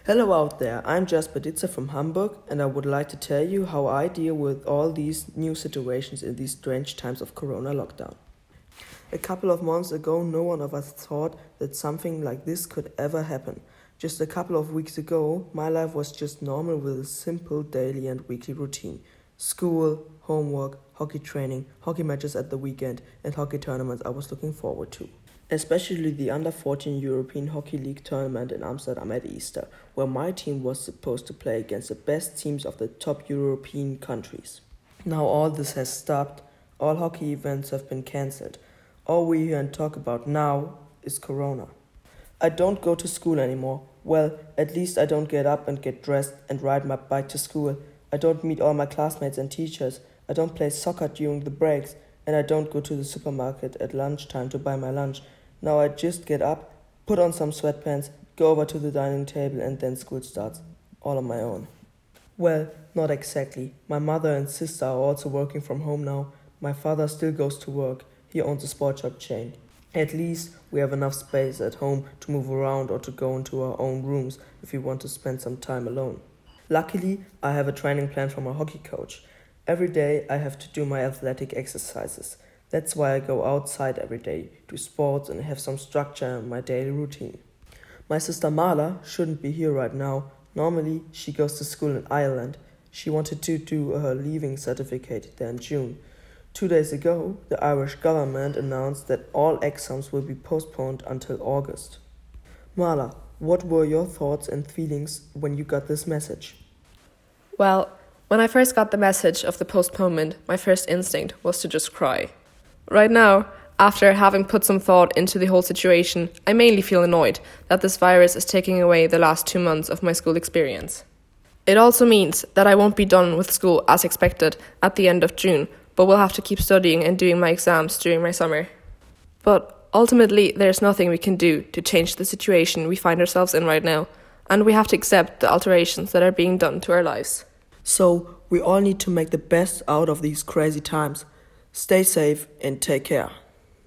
Hello out there, I'm Jasper Ditzer from Hamburg, and I would like to tell you how I deal with all these new situations in these strange times of Corona lockdown. A couple of months ago, no one of us thought that something like this could ever happen. Just a couple of weeks ago, my life was just normal with a simple daily and weekly routine. School, homework, hockey training, hockey matches at the weekend, and hockey tournaments I was looking forward to. Especially the Under-14 European Hockey League tournament in Amsterdam at Easter, where my team was supposed to play against the best teams of the top European countries. Now all this has stopped, all hockey events have been cancelled. All we hear and talk about now is Corona. I don't go to school anymore. Well, at least I don't get up and get dressed and ride my bike to school. I don't meet all my classmates and teachers. I don't play soccer during the breaks. And I don't go to the supermarket at lunchtime to buy my lunch. Now I just get up, put on some sweatpants, go over to the dining table, and then school starts. All on my own. Well, not exactly. My mother and sister are also working from home now. My father still goes to work. He owns a sport shop chain. At least we have enough space at home to move around or to go into our own rooms if we want to spend some time alone. Luckily, I have a training plan from my hockey coach. Every day I have to do my athletic exercises. That's why I go outside every day, do sports and have some structure in my daily routine. My sister Marla shouldn't be here right now. Normally she goes to school in Ireland. She wanted to do her leaving certificate there in June. 2 days ago, the Irish government announced that all exams will be postponed until August. Marla, what were your thoughts and feelings when you got this message? Well, when I first got the message of the postponement, my first instinct was to just cry. Right now, after having put some thought into the whole situation, I mainly feel annoyed that this virus is taking away the last 2 months of my school experience. It also means that I won't be done with school as expected at the end of June, but will have to keep studying and doing my exams during my summer. But ultimately, there's nothing we can do to change the situation we find ourselves in right now, and we have to accept the alterations that are being done to our lives. So, we all need to make the best out of these crazy times. Stay safe and take care.